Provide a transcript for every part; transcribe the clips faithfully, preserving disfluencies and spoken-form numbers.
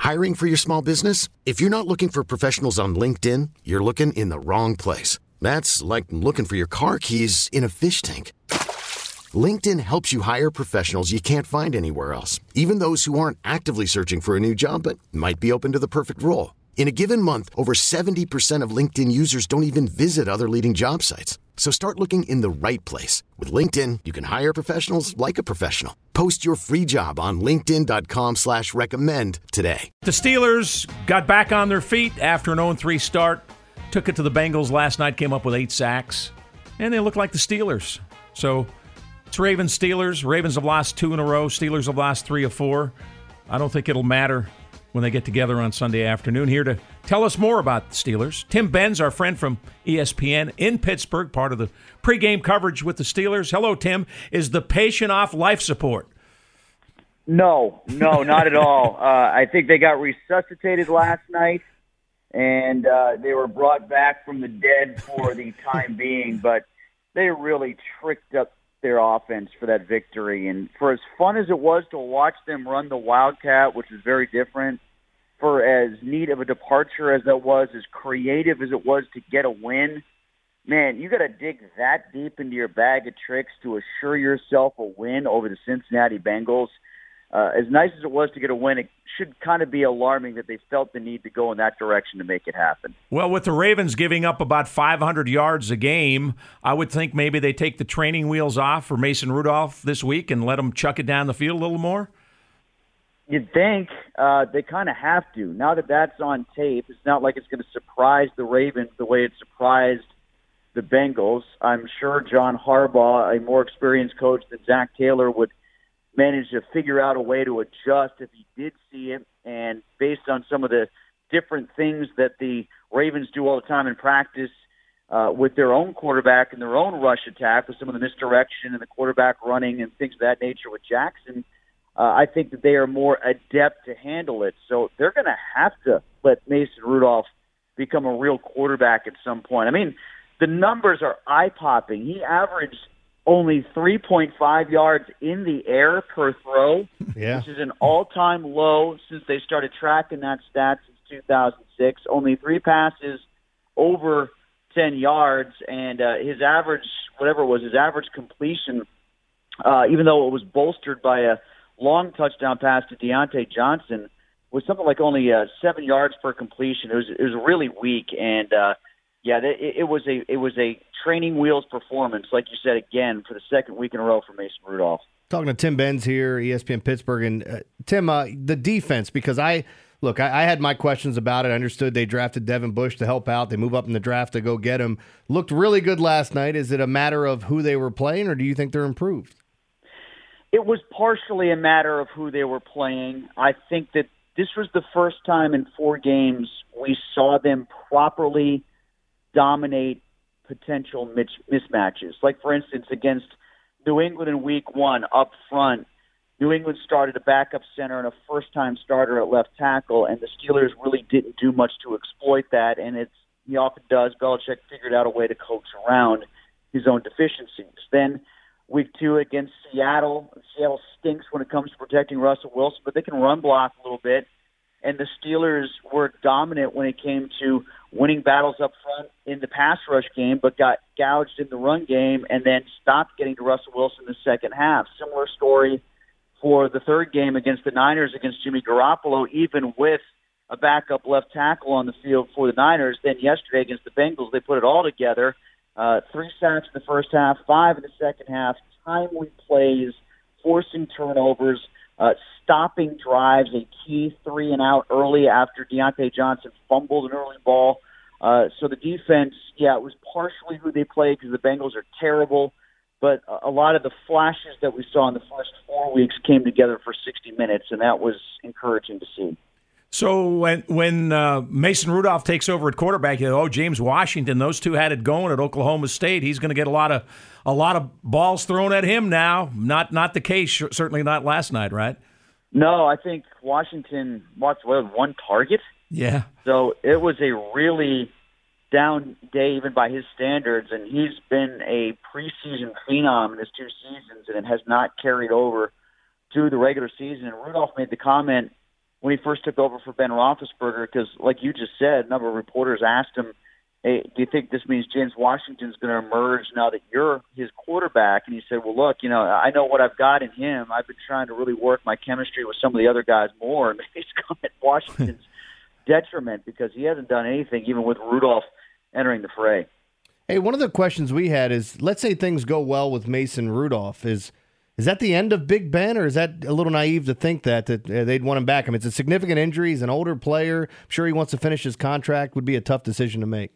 Hiring for your small business? If you're not looking for professionals on LinkedIn, you're looking in the wrong place. That's like looking for your car keys in a fish tank. LinkedIn helps you hire professionals you can't find anywhere else, even those who aren't actively searching for a new job but might be open to the perfect role. In a given month, over seventy percent of LinkedIn users don't even visit other leading job sites. So start looking in the right place. With LinkedIn, you can hire professionals like a professional. Post your free job on linkedin.com slash recommend today. The Steelers got back on their feet after an oh and three start. Took it to the Bengals last night, came up with eight sacks. And they look like the Steelers. So it's Ravens, Steelers. Ravens have lost two in a row. Steelers have lost three or four. I don't think it'll matter when they get together on Sunday afternoon. Here to tell us more about the Steelers, Tim Benz, our friend from E S P N in Pittsburgh, part of the pregame coverage with the Steelers. Hello, Tim. Is the patient off life support? No, no, not at all. Uh, I think they got resuscitated last night, and uh, they were brought back from the dead for the time being, but they really tricked up their offense for that victory. And for as fun as it was to watch them run the Wildcat, which is very different, for as neat of a departure as that was, as creative as it was to get a win, man, you got to dig that deep into your bag of tricks to assure yourself a win over the Cincinnati Bengals. Uh, as nice as it was to get a win, it should kind of be alarming that they felt the need to go in that direction to make it happen. Well, with the Ravens giving up about five hundred yards a game, I would think maybe they take the training wheels off for Mason Rudolph this week and let him chuck it down the field a little more? You'd think uh, they kind of have to. Now that that's on tape, it's not like it's going to surprise the Ravens the way it surprised the Bengals. I'm sure John Harbaugh, a more experienced coach than Zach Taylor, would managed to figure out a way to adjust if he did see it. And based on some of the different things that the Ravens do all the time in practice uh, with their own quarterback and their own rush attack, with some of the misdirection and the quarterback running and things of that nature with Jackson, uh, I think that they are more adept to handle it. So they're going to have to let Mason Rudolph become a real quarterback at some point. I mean, the numbers are eye-popping. He averaged only three point five yards in the air per throw, yeah. which is an all-time low since they started tracking that stat since two thousand six. Only three passes over ten yards, and uh, his average, whatever it was, his average completion, uh, even though it was bolstered by a long touchdown pass to Deontay Johnson, was something like only uh, seven yards per completion. It was it was really weak, and uh, yeah, it, it was a it was a training wheels performance, like you said again, for the second week in a row for Mason Rudolph. Talking to Tim Benz here, E S P N Pittsburgh, and uh, Tim, uh, the defense, because I look, I, I had my questions about it. I understood they drafted Devin Bush to help out. They move up in the draft to go get him. Looked really good last night. Is it a matter of who they were playing, or do you think they're improved? It was partially a matter of who they were playing. I think that this was the first time in four games we saw them properly dominate potential mismatches. Like, for instance, against New England in week one up front, New England started a backup center and a first-time starter at left tackle, and the Steelers really didn't do much to exploit that, and it's, he often does. Belichick figured out a way to coach around his own deficiencies. Then week two against Seattle, Seattle stinks when it comes to protecting Russell Wilson, but they can run block a little bit. And the Steelers were dominant when it came to winning battles up front in the pass rush game, but got gouged in the run game and then stopped getting to Russell Wilson in the second half. Similar story for the third game against the Niners against Jimmy Garoppolo, even with a backup left tackle on the field for the Niners. Then yesterday against the Bengals, they put it all together. Uh, three sacks in the first half, five in the second half, timely plays, forcing turnovers, Uh, stopping drives, a key three and out early after Deontay Johnson fumbled an early ball. Uh, so the defense, yeah, it was partially who they played because the Bengals are terrible, but a lot of the flashes that we saw in the first four weeks came together for sixty minutes, and that was encouraging to see. So when when uh, Mason Rudolph takes over at quarterback, you know, oh, James Washington, those two had it going at Oklahoma State. He's going to get a lot of a lot of balls thrown at him now. Not not the case, certainly not last night, right? No, I think Washington walked away with one target. Yeah. So it was a really down day even by his standards, and he's been a preseason phenom in his two seasons, and it has not carried over to the regular season. And Rudolph made the comment when he first took over for Ben Roethlisberger, because like you just said, a number of reporters asked him, hey, do you think this means James Washington's going to emerge now that you're his quarterback? And he said, well, look, you know, I know what I've got in him. I've been trying to really work my chemistry with some of the other guys more, and maybe it's come at Washington's detriment because he hasn't done anything, even with Rudolph entering the fray. Hey, one of the questions we had is, let's say things go well with Mason Rudolph. Is is that the end of Big Ben, or is that a little naive to think that, that uh, they'd want him back? I mean, it's a significant injury. He's an older player. I'm sure he wants to finish his contract. Would be a tough decision to make.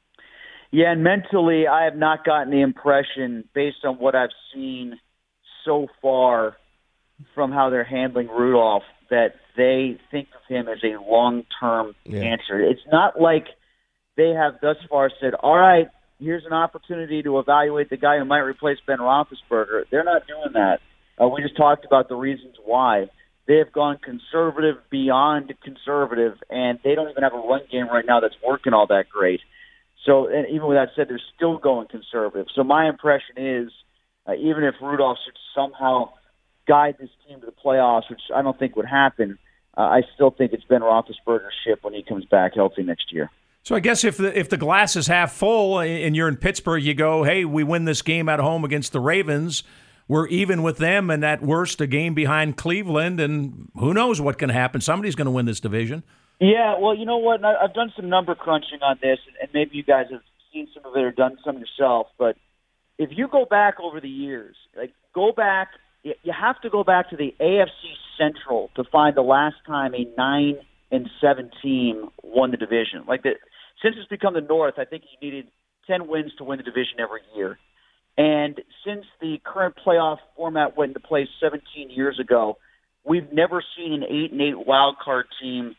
Yeah, and mentally, I have not gotten the impression, based on what I've seen so far from how they're handling Rudolph, that they think of him as a long-term yeah. answer. It's not like they have thus far said, all right, here's an opportunity to evaluate the guy who might replace Ben Roethlisberger. They're not doing that. Uh, we just talked about the reasons why. They have gone conservative beyond conservative, and they don't even have a run game right now that's working all that great. So, and even with that said, they're still going conservative. So my impression is, uh, even if Rudolph should somehow guide this team to the playoffs, which I don't think would happen, uh, I still think it's Ben Roethlisberger's ship when he comes back healthy next year. So I guess if the if the glass is half full and you're in Pittsburgh, you go, hey, we win this game at home against the Ravens. We're even with them, and at worst, a game behind Cleveland, and who knows what can happen. Somebody's going to win this division. Yeah, well, you know what? I've done some number crunching on this, and maybe you guys have seen some of it or done some yourself. But if you go back over the years, like go back, you have to go back to the A F C Central to find the last time a nine and seven team won the division. Like the, since it's become the North, I think you needed ten wins to win the division every year. And since the current playoff format went into place seventeen years ago, we've never seen an eight and eight wild card team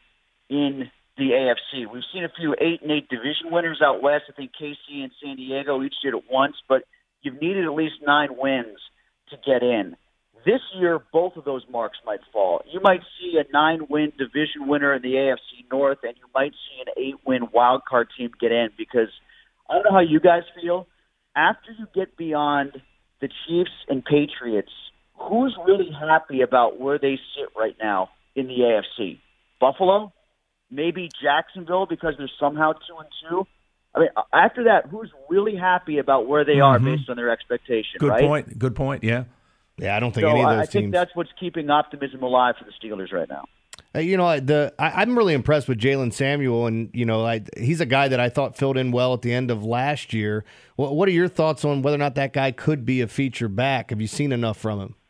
in the A F C. We've seen a few eight and eight division winners out west. I think K C and San Diego each did it once, but you've needed at least nine wins to get in. This year, both of those marks might fall. You might see a nine-win division winner in the A F C North, and you might see an eight-win wild card team get in, because I don't know how you guys feel. After you get beyond the Chiefs and Patriots, who's really happy about where they sit right now in the A F C? Buffalo? Maybe Jacksonville, because they're somehow two and two. I mean, after that, who's really happy about where they mm-hmm. are based on their expectation? Good right? point. Good point. Yeah. Yeah, I don't think so any of those I teams. think that's what's keeping optimism alive for the Steelers right now. Uh, you know, the I, I'm really impressed with Jalen Samuel, and you know, I, he's a guy that I thought filled in well at the end of last year. What, what are your thoughts on whether or not that guy could be a feature back? Have you seen enough from him?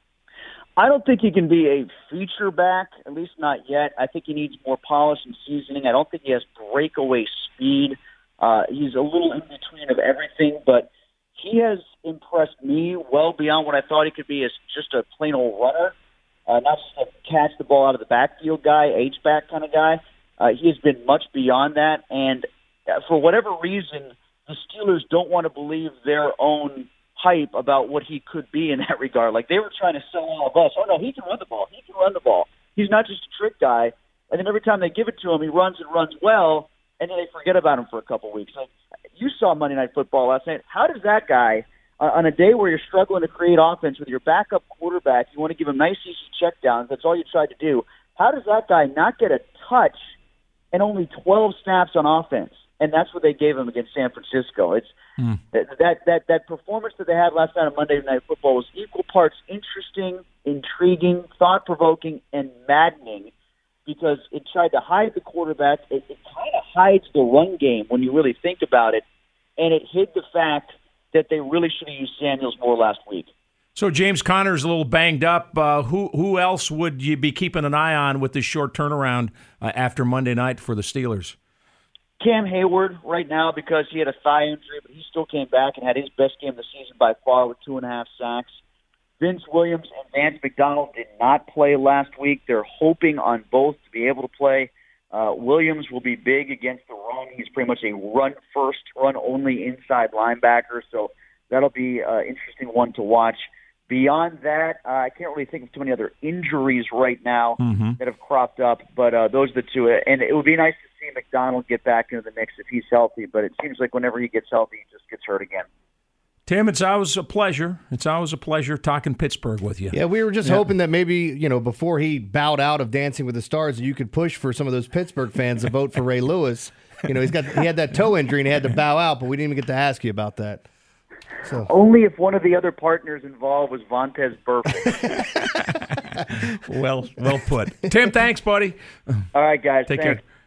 I don't think he can be a feature back, at least not yet. I think he needs more polish and seasoning. I don't think he has breakaway speed. Uh, he's a little in between of everything, but he has impressed me well beyond what I thought he could be as just a plain old runner, uh, not just a catch the ball out of the backfield guy, H-back kind of guy. Uh, he has been much beyond that, and for whatever reason, the Steelers don't want to believe their own hype about what he could be in that regard. Like, they were trying to sell all of us, oh, no, he can run the ball. He can run the ball. He's not just a trick guy. And then every time they give it to him, he runs and runs well, and then they forget about him for a couple weeks. Like, you saw Monday Night Football last night. How does that guy, uh, on a day where you're struggling to create offense with your backup quarterback, you want to give him nice, easy checkdowns, that's all you tried to do, how does that guy not get a touch and only twelve snaps on offense? And that's what they gave him against San Francisco. It's mm. that, that that that performance that they had last night on Monday Night Football was equal parts interesting, intriguing, thought-provoking, and maddening, because it tried to hide the quarterback. It, it kind of hides the run game when you really think about it, and it hid the fact that they really should have used Samuels more last week. So James Conner's a little banged up. Uh, who who else would you be keeping an eye on with this short turnaround uh, after Monday night for the Steelers? Cam Hayward right now, because he had a thigh injury, but he still came back and had his best game of the season by far with two and a half sacks. Vince Williams and Vance McDonald did not play last week. They're hoping on both to be able to play. Uh, Williams will be big against the run. He's pretty much a run-first, run-only inside linebacker, so that'll be an uh, interesting one to watch. Beyond that, uh, I can't really think of too many other injuries right now mm-hmm. that have cropped up, but uh, those are the two. And it would be nice to see McDonald get back into the mix if he's healthy, but it seems like whenever he gets healthy, he just gets hurt again. Tim, it's always a pleasure. It's always a pleasure talking Pittsburgh with you. Yeah, we were just yeah. hoping that maybe, you know, before he bowed out of Dancing with the Stars, you could push for some of those Pittsburgh fans to vote for Ray Lewis. You know, he's got he had that toe injury and he had to bow out, but we didn't even get to ask you about that. So. Only if one of the other partners involved was Vontaze Burfict. well, well put. Tim, thanks, buddy. All right, guys. Take thanks. care.